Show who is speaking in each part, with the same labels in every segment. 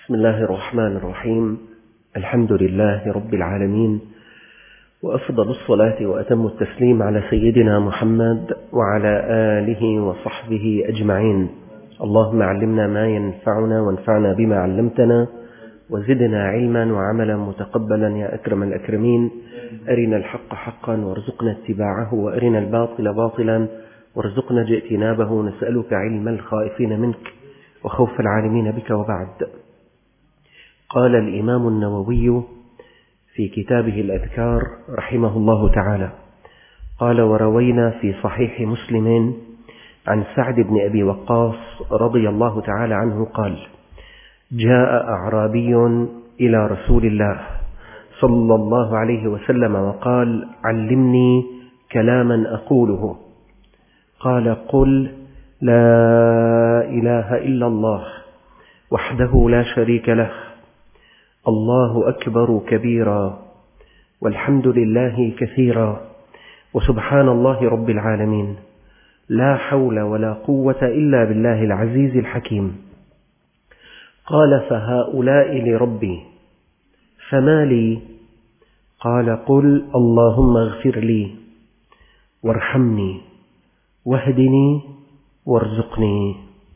Speaker 1: بسم الله الرحمن الرحيم. الحمد لله رب العالمين، وأفضل الصلاة وأتم التسليم على سيدنا محمد وعلى آله وصحبه أجمعين. اللهم علمنا ما ينفعنا وانفعنا بما علمتنا، وزدنا علما وعملا متقبلا يا أكرم الأكرمين. أرنا الحق حقا وارزقنا اتباعه، وأرنا الباطل باطلا وارزقنا اجتنابه. نسألك علم الخائفين منك وخوف العالمين بك. وبعد، قال الإمام النووي في كتابه الأذكار رحمه الله تعالى، قال: وروينا في صحيح مسلم عن سعد بن أبي وقاص رضي الله تعالى عنه قال: جاء أعرابي إلى رسول الله صلى الله عليه وسلم وقال: علمني كلاما أقوله. قال: قل لا إله إلا الله وحده لا شريك له، الله أكبر كبيرا، والحمد لله كثيرا، وسبحان الله رب العالمين، لا حول ولا قوة إلا بالله العزيز الحكيم. قال: فهؤلاء لربي، فما لي؟ قال: قل اللهم اغفر لي وارحمني واهدني وارزقني.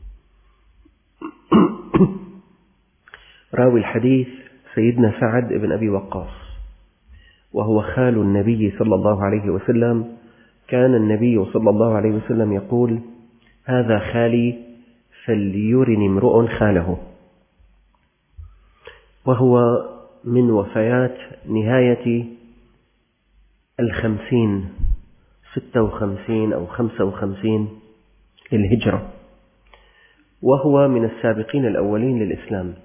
Speaker 1: راوي الحديث سيدنا سعد بن أبي وقاص، وهو خال النبي صلى الله عليه وسلم. كان النبي صلى الله عليه وسلم يقول: هذا خالي فليرني امرؤ خاله. وهو من وفيات نهاية 56 أو 55 للهجرة، وهو من السابقين الأولين للإسلام،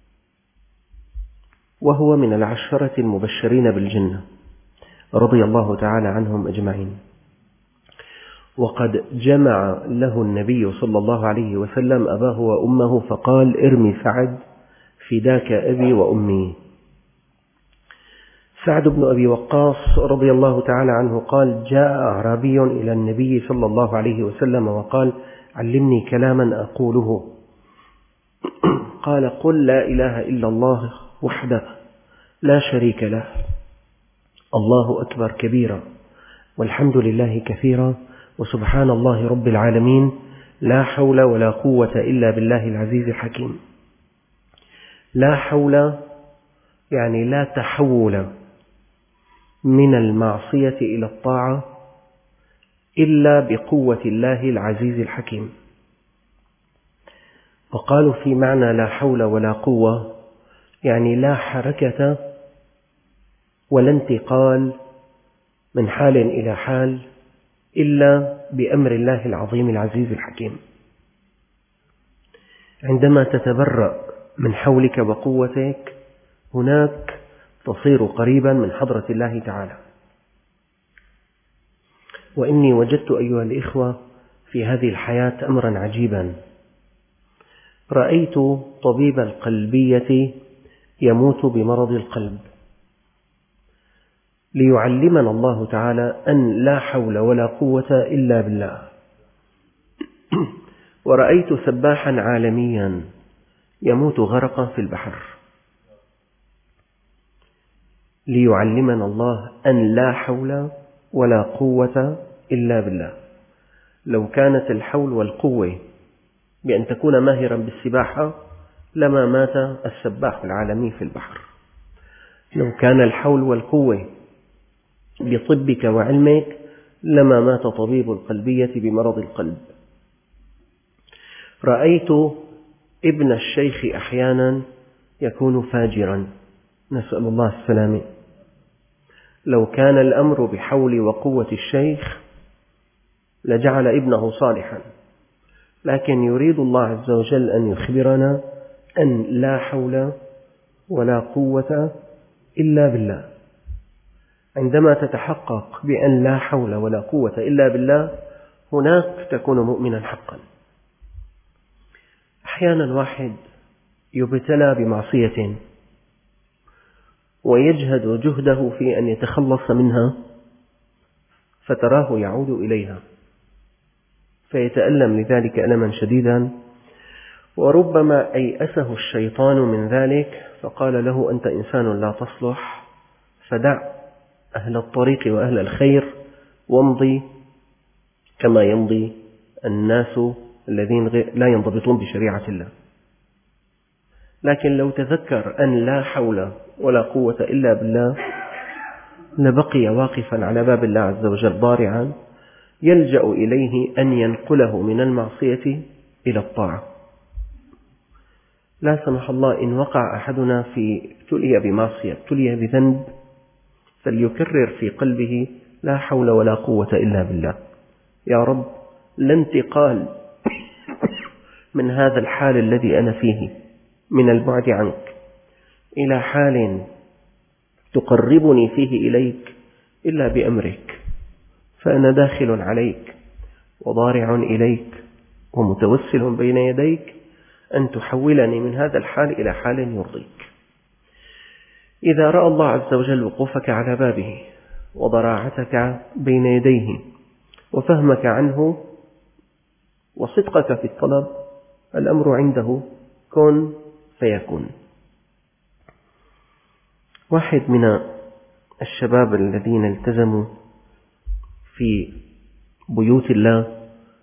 Speaker 1: وهو من العشرة المبشرين بالجنة رضي الله تعالى عنهم أجمعين. وقد جمع له النبي صلى الله عليه وسلم أباه وأمه فقال: ارمي سعد فداك أبي وأمي. سعد بن أبي وقاص رضي الله تعالى عنه قال: جاء أعرابي إلى النبي صلى الله عليه وسلم وقال: علمني كلاما أقوله. قال: قل لا إله إلا الله وحده لا شريك له، الله أكبر كبيرا، والحمد لله كثيرا، وسبحان الله رب العالمين، لا حول ولا قوة إلا بالله العزيز الحكيم. لا حول يعني لا تحول من المعصية إلى الطاعة إلا بقوة الله العزيز الحكيم. وقالوا في معنى لا حول ولا قوة يعني لا حركة ولا انتقال من حال إلى حال إلا بأمر الله العظيم العزيز الحكيم. عندما تتبرأ من حولك وقوتك، هناك تصير قريبا من حضرة الله تعالى. وإني وجدت أيها الإخوة في هذه الحياة أمرا عجيبا. رأيت طبيب القلبية يموت بمرض القلب، ليعلمنا الله تعالى أن لا حول ولا قوة إلا بالله. ورأيت سباحا عالميا يموت غرقا في البحر، ليعلمنا الله أن لا حول ولا قوة إلا بالله. لو كانت الحول والقوة بأن تكون ماهرا بالسباحة لما مات السباح العالمي في البحر. لو كان الحول والقوة بطبك وعلمك لما مات طبيب القلبية بمرض القلب. رأيت ابن الشيخ أحيانا يكون فاجرا، نسأل الله السلامة. لو كان الأمر بحول وقوة الشيخ لجعل ابنه صالحا، لكن يريد الله عز وجل أن يخبرنا أن لا حول ولا قوة إلا بالله. عندما تتحقق بأن لا حول ولا قوة إلا بالله، هناك تكون مؤمنا حقا. أحيانا واحد يبتلى بمعصية ويجهد جهده في أن يتخلص منها، فتراه يعود إليها فيتألم لذلك ألما شديدا، وربما أيأسه الشيطان من ذلك فقال له: أنت إنسان لا تصلح، فدع أهل الطريق وأهل الخير وامضي كما يمضي الناس الذين لا ينضبطون بشريعة الله. لكن لو تذكر أن لا حول ولا قوة إلا بالله لبقي واقفا على باب الله عز وجل ضارعا يلجأ إليه أن ينقله من المعصية إلى الطاعة. لا سمح الله إن وقع أحدنا ابتلي بمعصية، ابتلي بذنب، فليكرر في قلبه: لا حول ولا قوة إلا بالله. يا رب، لا انتقال من هذا الحال الذي أنا فيه من البعد عنك إلى حال تقربني فيه إليك إلا بأمرك، فأنا داخل عليك وضارع إليك ومتوسل بين يديك أن تحولني من هذا الحال إلى حال يرضيك. إذا رأى الله عز وجل وقوفك على بابه وضراعتك بين يديه وفهمك عنه وصدقك في الطلب، الأمر عنده كن فيكون. واحد من الشباب الذين التزموا في بيوت الله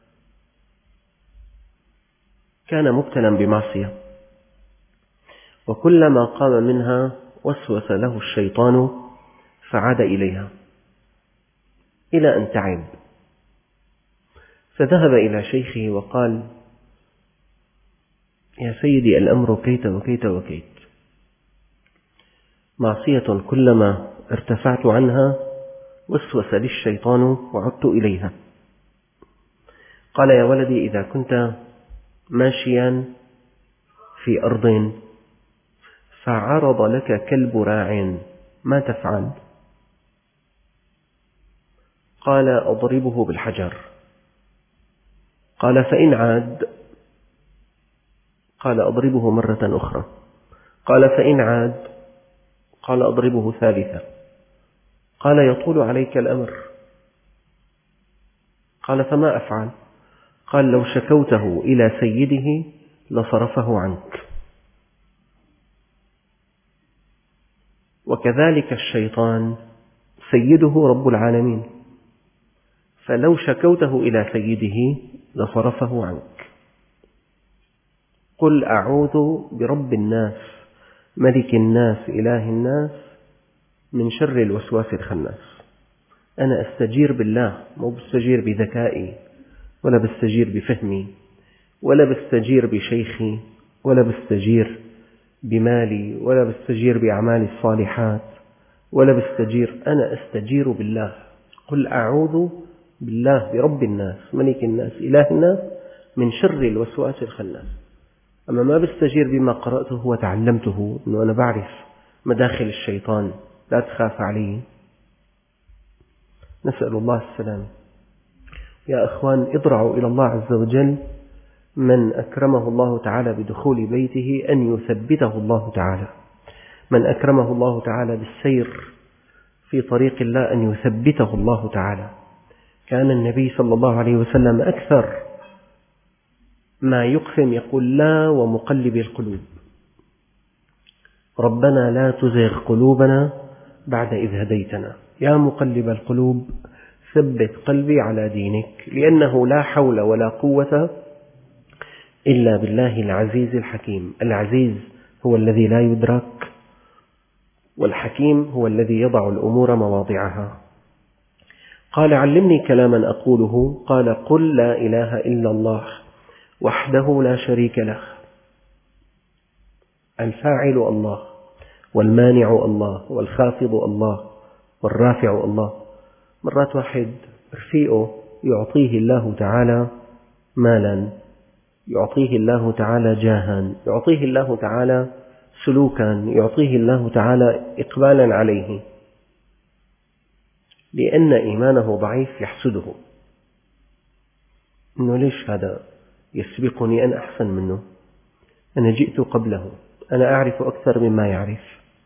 Speaker 1: كان مبتلا بمعصية، وكلما قام منها وسوس له الشيطان فعاد إليها إلى أن تعب، فذهب إلى شيخه وقال: يا سيدي، الأمر كيت وكيت وكيت، معصية كلما ارتفعت عنها وسوس لي الشيطان وعدت إليها. قال: يا ولدي، إذا كنت ماشيا في أرض فعرض لك كلب راع ما تفعل؟ قال: أضربه بالحجر. قال: فإن عاد؟ قال: أضربه مرة أخرى. قال: فإن عاد؟ قال: أضربه ثالثة. قال: يطول عليك الأمر. قال: فما أفعل؟ قال: لو شكوته إلى سيده لصرفه عنك. وكذلك الشيطان سيده رب العالمين، فلو شكوته إلى سيده لصرفه عنك. قل أعوذ برب الناس ملك الناس إله الناس من شر الوسواس الخناس. أنا أستجير بالله، مو بستجير بذكائي، ولا بستجير بفهمي، ولا بستجير بشيخي، ولا بستجير بمالي، ولا بستجير بأعمالي الصالحات، ولا بستجير. أنا أستجير بالله. قل أعوذ بالله برب الناس ملك الناس إله الناس من شر الوسواس الخناس. أما ما بستجير بما قرأته وتعلمته، أنه أنا بعرف مداخل الشيطان، لا تخاف عليه. نسأل الله السلام. يا أخوان، اضرعوا إلى الله عز وجل من أكرمه الله تعالى بدخول بيته أن يثبته الله تعالى، من أكرمه الله تعالى بالسير في طريق الله أن يثبته الله تعالى. كان النبي صلى الله عليه وسلم أكثر ما يقسم يقول: لا ومقلب القلوب، ربنا لا تزغ قلوبنا بعد إذ هديتنا، يا مقلب القلوب ثبت قلبي على دينك. لأنه لا حول ولا قوة إلا بالله العزيز الحكيم. العزيز هو الذي لا يدرك، والحكيم هو الذي يضع الأمور مواضعها. قال: علمني كلاما أقوله. قال: قل لا إله إلا الله وحده لا شريك له، الفاعل الله، والمانع الله، والخافض الله، والرافع الله. مرات واحد رفيقه يعطيه الله تعالى مالا، يعطيه الله تعالى جاها، يعطيه الله تعالى سلوكا، يعطيه الله تعالى إقبالا عليه، لأن إيمانه ضعيف يحسده، إنه ليش هذا يسبقني، أنا أحسن منه، أنا جئت قبله، أنا أعرف أكثر مما يعرف،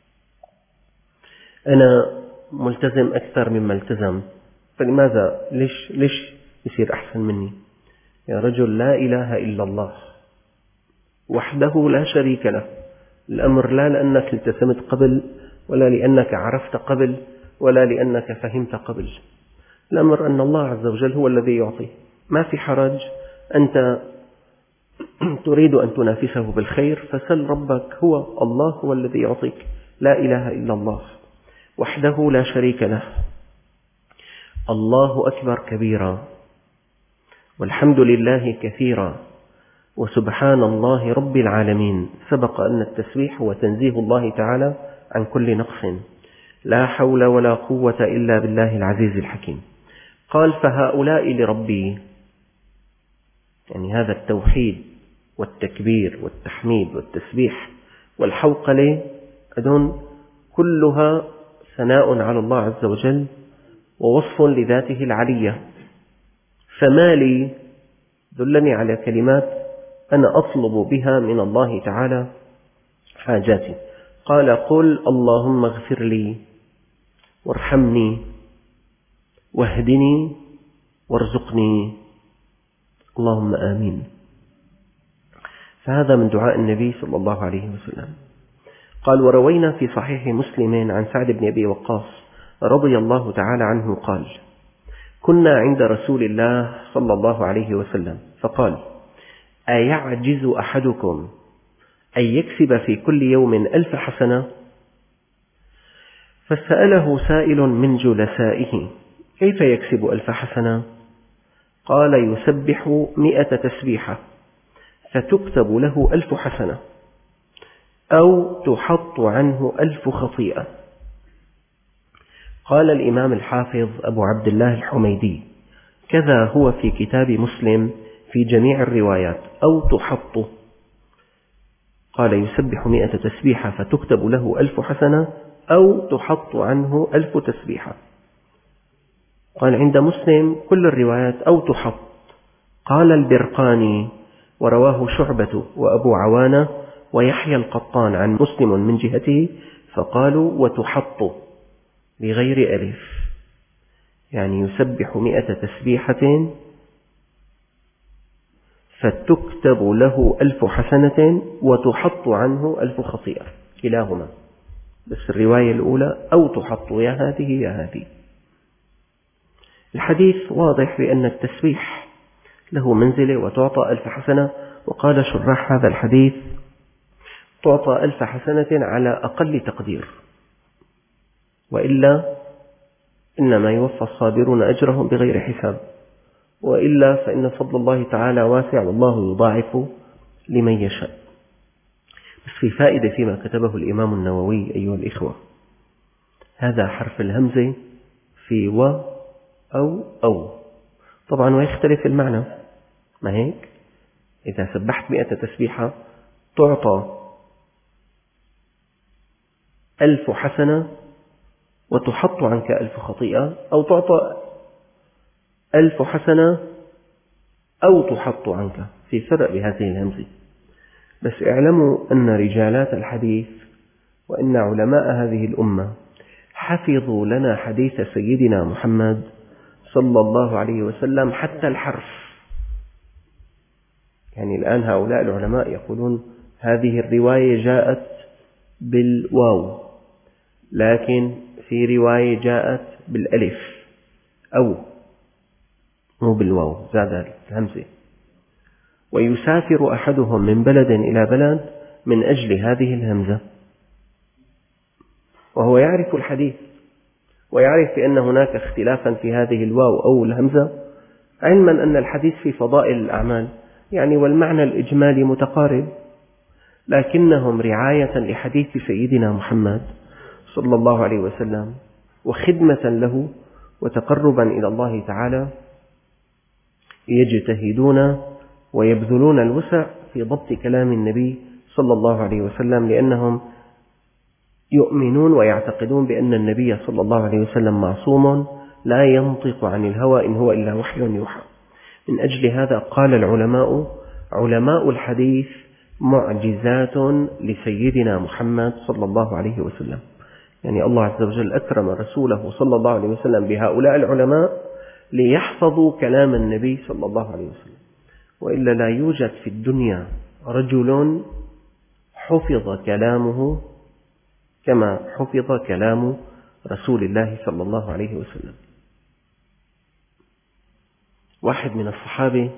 Speaker 1: أنا ملتزم أكثر مما التزم، فلماذا ليش يصير أحسن مني؟ يا رجل، لا إله إلا الله، وحده لا شريك له. الأمر لا لأنك التزمت قبل، ولا لأنك عرفت قبل، ولا لأنك فهمت قبل. الأمر أن الله عز وجل هو الذي يعطي. ما في حرج، أنت تريد أن تنافسه بالخير فسل ربك، هو الله هو الذي يعطيك، لا إله إلا الله وحده لا شريك له. الله أكبر كبيرا، والحمد لله كثيرا، وسبحان الله رب العالمين. سبق أن التسبيح هو تنزيه الله تعالى عن كل نقص. لا حول ولا قوة إلا بالله العزيز الحكيم. قال فهؤلاء لربي، يعني هذا التوحيد والتكبير والتحميد والتسبيح والحوقلة أدون كلها ثناء على الله عز وجل ووصف لذاته العلية. فما لي دلني على كلمات أنا أطلب بها من الله تعالى حاجاتي. قال قل اللهم اغفر لي وارحمني واهدني وارزقني، اللهم آمين. فهذا من دعاء النبي صلى الله عليه وسلم. قال وروينا في صحيح مسلم عن سعد بن أبي وقاص رضي الله تعالى عنه قال كنا عند رسول الله صلى الله عليه وسلم فقال أيعجز أحدكم أن يكسب في كل يوم 1000 حسنة؟ فسأله سائل من جلسائه كيف يكسب 1000 حسنة؟ قال يسبح 100 تسبيحة فتكتب له 1000 حسنة أو تحط عنه 1000 خطيئة. قال الإمام الحافظ أبو عبد الله الحميدي كذا هو في كتاب مسلم في جميع الروايات أو تحط. قال يسبح 100 تسبيحة فتكتب له 1000 حسنة أو تحط عنه 1000 تسبيحة. قال عند مسلم كل الروايات أو تحط. قال البرقاني ورواه شعبة وأبو عوانة ويحيى القطان عن مسلم من جهته فقالوا وتحط بغير ألف، يعني يسبح 100 تسبيحة فتكتب له 1000 حسنة وتحط عنه 1000 خطيئة، كلاهما. بس الرواية الأولى أو تحط يا هذه يا هذه. الحديث واضح بأن التسبيح له منزلة وتعطى 1000 حسنة. وقال شراح هذا الحديث تعطى 1000 حسنة على أقل تقدير، وإلا إنما يوفى الصابرون أجرهم بغير حساب، وإلا فإن فضل الله تعالى واسع والله يضاعف لمن يشاء. بس في فائدة فيما كتبه الإمام النووي أيها الإخوة، هذا حرف الهمزة في و أو طبعا ويختلف المعنى، ما هيك؟ إذا سبحت 100 تسبيحة تعطى 1000 حسنة وتحط عنك 1000 خطيئة، أو تعطى 1000 حسنة أو تحط عنك، في فرق بهذه الهمزة. بس اعلموا أن رجالات الحديث وأن علماء هذه الأمة حفظوا لنا حديث سيدنا محمد صلى الله عليه وسلم حتى الحرف. يعني الآن هؤلاء العلماء يقولون هذه الرواية جاءت بالواو، لكن في رواية جاءت بالألف أو مو بالواو، زاد الهمزة. ويسافر أحدهم من بلد إلى بلد من أجل هذه الهمزة، وهو يعرف الحديث ويعرف بأن هناك اختلافا في هذه الواو أو الهمزة، علما أن الحديث في فضائل الأعمال يعني والمعنى الإجمالي متقارب، لكنهم رعاية لحديث سيدنا محمد صلى الله عليه وسلم وخدمة له وتقربا إلى الله تعالى يجتهدون ويبذلون الوسع في ضبط كلام النبي صلى الله عليه وسلم، لأنهم يؤمنون ويعتقدون بأن النبي صلى الله عليه وسلم معصوم لا ينطق عن الهوى إن هو إلا وحي يوحى. من أجل هذا قال العلماء علماء الحديث معجزات لسيدنا محمد صلى الله عليه وسلم. يعني الله عز وجل أكرم رسوله صلى الله عليه وسلم بهؤلاء العلماء ليحفظوا كلام النبي صلى الله عليه وسلم، وإلا لا يوجد في الدنيا رجل حفظ كلامه كما حفظ كلام رسول الله صلى الله عليه وسلم. واحد من الصحابة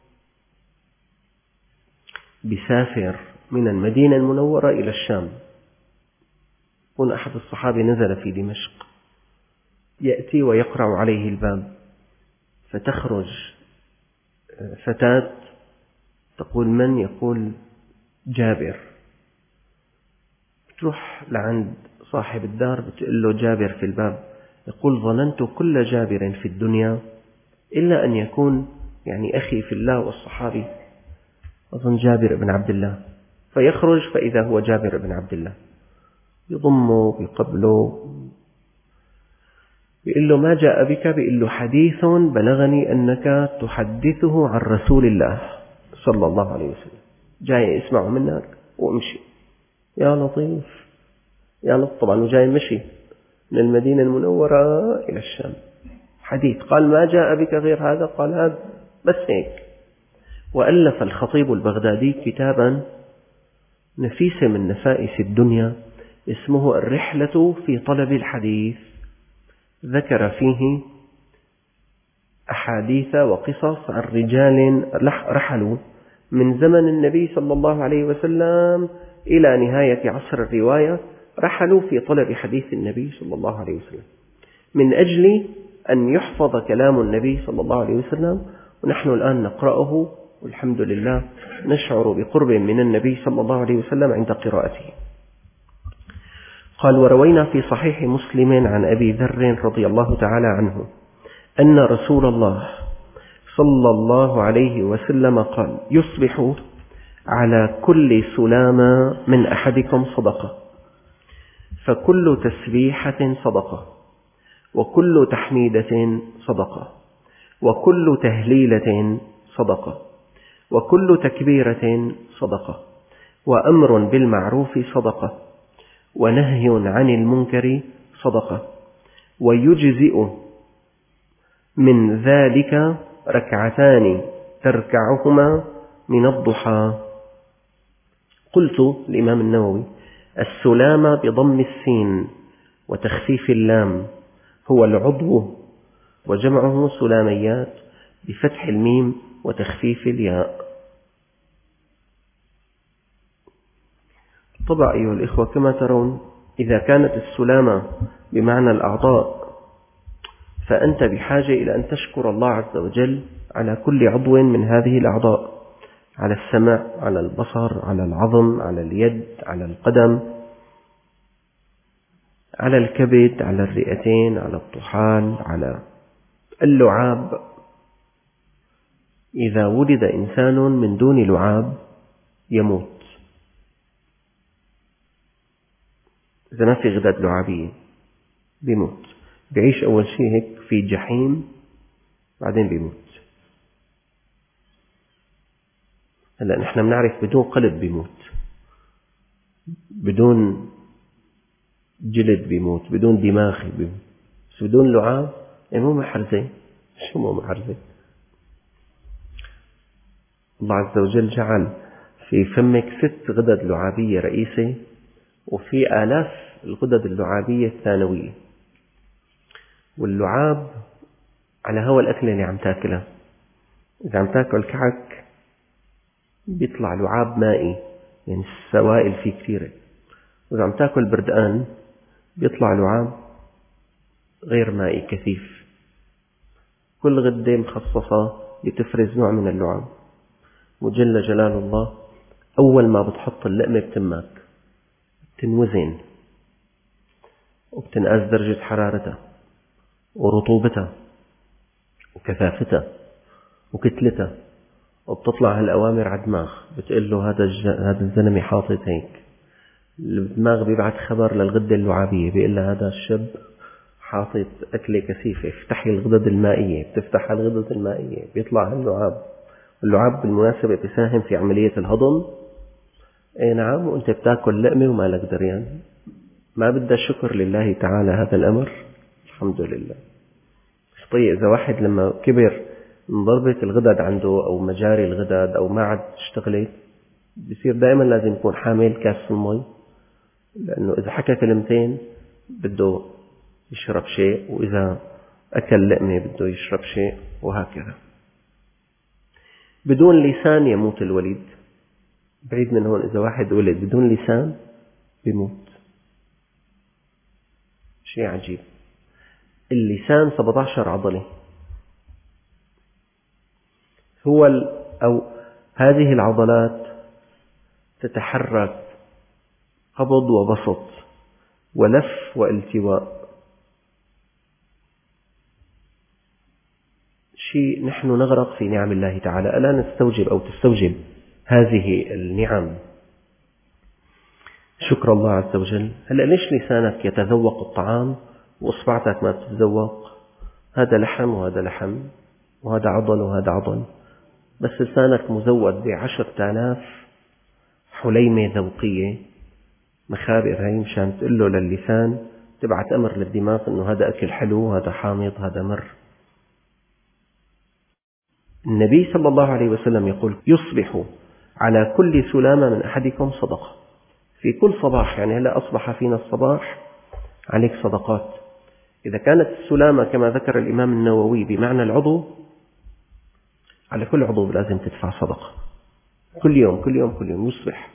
Speaker 1: بيسافر من المدينة المنورة إلى الشام، يكون أحد الصحابة نزل في دمشق، يأتي ويقرع عليه الباب، فتخرج فتاة تقول: من؟ يقول: جابر. تروح لعند صاحب الدار بتقول له: جابر في الباب. يقول: ظننت كل جابر في الدنيا إلا أن يكون أخي في الله والصحابي، أظن جابر بن عبد الله. فيخرج فإذا هو جابر بن عبد الله، يضمه يقبله، بيقول له: ما جاء بك؟ بيقول له: حديث بلغني أنك تحدثه عن رسول الله صلى الله عليه وسلم، جاي اسمعه منك وامشي. يا لطيف يا لطيف، طبعا جاي مشي من المدينة المنورة إلى الشام، حديث. قال: ما جاء بك غير هذا؟ قال: هذا بس هيك. وألف الخطيب البغدادي كتابا نفيسا من نفائس الدنيا اسمه الرحلة في طلب الحديث، ذكر فيه أحاديث وقصص عن رجال رحلوا من زمن النبي صلى الله عليه وسلم إلى نهاية عصر الرواية، رحلوا في طلب حديث النبي صلى الله عليه وسلم من أجل أن يحفظ كلام النبي صلى الله عليه وسلم. ونحن الآن نقرأه والحمد لله نشعر بقرب من النبي صلى الله عليه وسلم عند قراءته. قال: وروينا في صحيح مسلم عن أبي ذر رضي الله تعالى عنه أن رسول الله صلى الله عليه وسلم قال: يصبح على كل سلامة من أحدكم صدقة، فكل تسبيحة صدقة، وكل تحميدة صدقة، وكل تهليلة صدقة، وكل تكبيرة صدقة، وأمر بالمعروف صدقة، ونهي عن المنكر صدقة، ويجزئ من ذلك ركعتان تركعهما من الضحى. قلت الإمام النووي: السلامة بضم السين وتخفيف اللام هو العضو، وجمعه سلاميات بفتح الميم وتخفيف الياء. طبعا أيها الإخوة، كما ترون إذا كانت السلامة بمعنى الأعضاء فأنت بحاجة إلى أن تشكر الله عز وجل على كل عضو من هذه الأعضاء، على السمع، على البصر، على العظم، على اليد، على القدم، على الكبد، على الرئتين، على الطحال، على اللعاب. إذا ولد إنسان من دون لعاب يموت، إذا ما في غدد لعابية بيموت، بيعيش أول شيء هيك في جحيم بعدين بيموت. هلا نحن بنعرف بدون قلب بيموت، بدون جلد بيموت، بدون دماغ بيموت، بس بدون لعاب مو محرزة. شو مو محرزة؟ الله عز وجل جعل في فمك 6 غدد لعابية رئيسة، وفي آلاف الغدد اللعابية الثانوية. واللعاب على هوا الأكل اللي عم تاكلها. إذا عم تاكل كعك بيطلع لعاب مائي، السوائل فيه كثيرة. وإذا عم تاكل بردقان بيطلع لعاب غير مائي كثيف. كل غدة مخصصة لتفرز نوع من اللعاب. وجل جلال الله أول ما بتحط اللقمة بتمك بتنوزن وبتنقاس درجة حرارتها ورطوبتها وكثافتها وكتلتها، وبتطلع هالأوامر على الدماغ بتقول له هذا الزلمة حاطط هيك. الدماغ بيبعث خبر للغدة اللعابية بيقول له هذا الشاب حاطط أكلة كثيفة، افتحي الغدد المائية، بتفتح الغدد المائية بيطلع اللعاب. اللعاب بالمناسبة بيساهم في عملية الهضم. اي نعم، وانت بتاكل لقمة وما لك دريان. ما بدها شكر لله تعالى هذا الأمر؟ الحمد لله. طيب إذا واحد لما كبر انضربت الغدد عنده أو مجاري الغدد أو ما عاد اشتغلت، بصير دائما لازم يكون حامل كاس المي، لأنه إذا حكى كلمتين بده يشرب شيء، وإذا أكل لقمة بده يشرب شيء، وهكذا. بدون لسان يموت الوليد. بعيد من هون، إذا واحد ولد بدون لسان بيموت. شيء عجيب. اللسان 17 عضلة، أو هذه العضلات تتحرك قبض وبسط ولف والتواء. شيء نحن نغرق في نعم الله تعالى، ألا نستوجب أو تستوجب هذه النعم شكر الله عز وجل. هلأ ليش لسانك يتذوق الطعام وإصبعتك ما تتذوق؟ هذا لحم وهذا لحم، وهذا عضل وهذا عضل، بس لسانك مزود ب10,000 حليمة ذوقية، مخابر هاي مشان تقول له للسان، تبعت أمر للدماغ أنه هذا أكل حلو، هذا حامض، هذا مر. النبي صلى الله عليه وسلم يقول: يصبح على كل سلامة من أحدكم صدقة. في كل صباح، يعني هلأ أصبح فينا الصباح، عليك صدقات. إذا كانت السلامة كما ذكر الإمام النووي بمعنى العضو، على كل عضو لازم تدفع صدقة، كل يوم كل يوم كل يوم يصبح.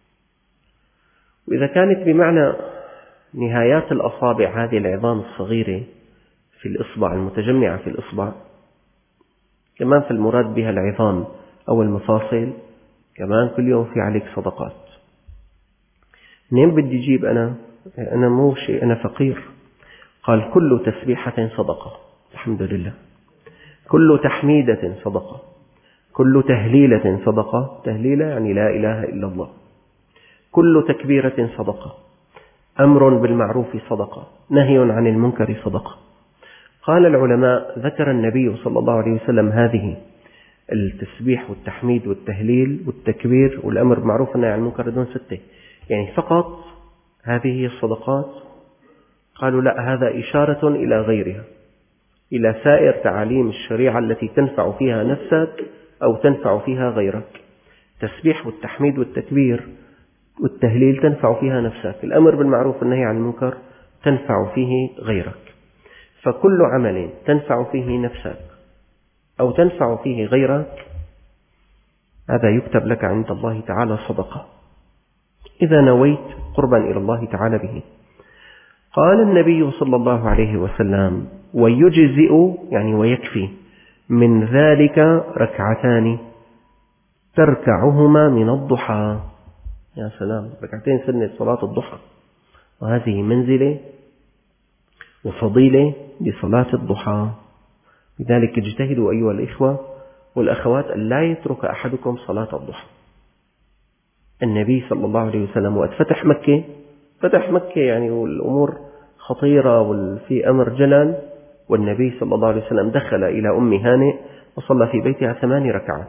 Speaker 1: وإذا كانت بمعنى نهايات الأصابع، هذه العظام الصغيرة في الإصبع المتجمعة في الإصبع، كمان في المراد بها العظام أو المفاصل، كمان كل يوم في عليك صدقات. منين بدي أجيب أنا مو شيء، أنا فقير. قال: كل تسبيحة صدقة، الحمد لله. كل تحميدة صدقة. كل تهليلة صدقة، تهليلة يعني لا إله إلا الله. كل تكبيرة صدقة. أمر بالمعروف صدقة، نهي عن المنكر صدقة. قال العلماء: ذكر النبي صلى الله عليه وسلم هذه التسبيح والتحميد والتهليل والتكبير والأمر بالمعروف والنهي عن المنكر دون 6، يعني فقط هذه هي الصدقات. قالوا: لا، هذا إشارة إلى غيرها، إلى سائر تعاليم الشريعة التي تنفع فيها نفسك أو تنفع فيها غيرك. التسبيح والتحميد والتكبير والتهليل تنفع فيها نفسك، الأمر بالمعروف والنهي عن المنكر تنفع فيه غيرك. فكل عمل تنفع فيه نفسك أو تنفع فيه غيرك، هذا يكتب لك عند الله تعالى صدقة، إذا نويت قربا إلى الله تعالى به. قال النبي صلى الله عليه وسلم: ويجزئ، يعني ويكفي، من ذلك ركعتان تركعهما من الضحى. يا سلام، ركعتين سنة صلاة الضحى، وهذه منزلة وفضيلة لصلاة الضحى. لذلك اجتهدوا أيها الإخوة والأخوات أن لا يترك أحدكم صلاة الضحى. النبي صلى الله عليه وسلم وقت فتح مكة يعني والأمور خطيرة وفي أمر جلل، والنبي صلى الله عليه وسلم دخل إلى أم هانئ وصلى في بيتها 8 ركعات.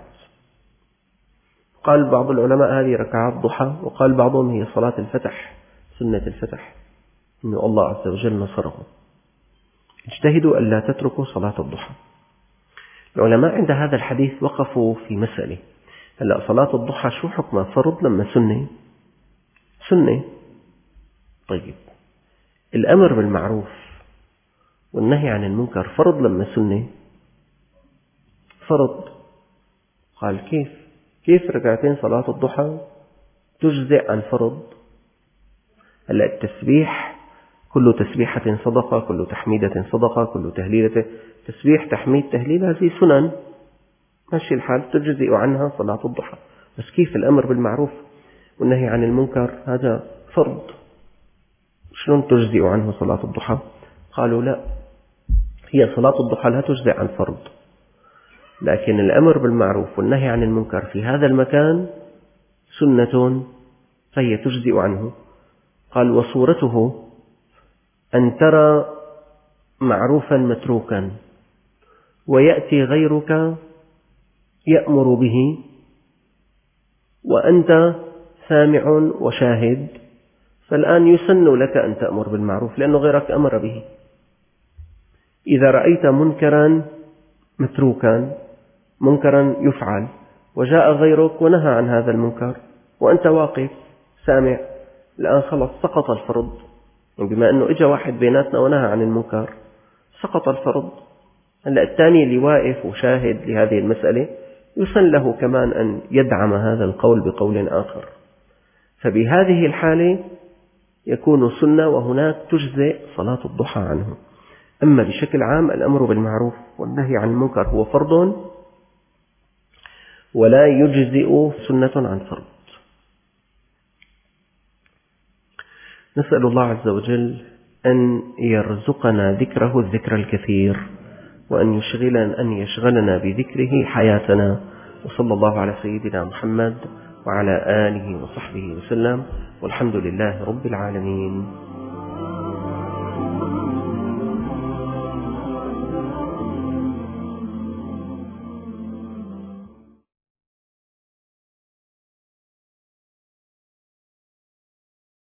Speaker 1: قال بعض العلماء هذه ركعات ضحى، وقال بعضهم هي صلاة الفتح، سنة الفتح، إن الله عز وجل نصره. اجتهدوا ألا تتركوا صلاة الضحى. العلماء عند هذا الحديث وقفوا في مسألة. هلأ صلاة الضحى شو حكمها؟ فرض لما سنة؟ طيب، الأمر بالمعروف والنهي عن المنكر فرض لما سنة؟ فرض. قال: كيف ركعتين صلاة الضحى تجزئ عن فرض؟ هلأ التسبيح، كل تسبيحة صدقة، كل تحميدة صدقة، كل تهليلة، تسبيح تحميد تهليل، هذه سنن ماشي الحال تجزئ عنها صلاة الضحى. بس كيف الأمر بالمعروف والنهي عن المنكر هذا فرض، شلون تجزئ عنه صلاة الضحى؟ قالوا: لا، هي صلاة الضحى لا تجزئ عن فرض، لكن الأمر بالمعروف والنهي عن المنكر في هذا المكان سنة فهي تجزئ عنه. قال: وصورته أن ترى معروفا متروكا ويأتي غيرك يأمر به وأنت سامع وشاهد، فالآن يسن لك أن تأمر بالمعروف لأنه غيرك أمر به. إذا رأيت منكرا متروكا، منكرا يفعل، وجاء غيرك ونهى عن هذا المنكر، وأنت واقف سامع، الآن خلص سقط الفرض، بما أنه إجا واحد بيناتنا ونهى عن المنكر سقط الفرض. هلأ الثاني اللي واقف وشاهد لهذه المسألة يسن له كمان أن يدعم هذا القول بقول آخر، فبهذه الحالة يكون سنة وهناك تجزئ صلاة الضحى عنه. أما بشكل عام الأمر بالمعروف والنهي عن المنكر هو فرض ولا يجزئ سنة عن فرض. نسأل الله عز وجل أن يرزقنا ذكره الذكر الكثير، وأن يشغلنا بذكره حياتنا. وصلى الله على سيدنا محمد وعلى آله وصحبه وسلم، والحمد لله رب العالمين.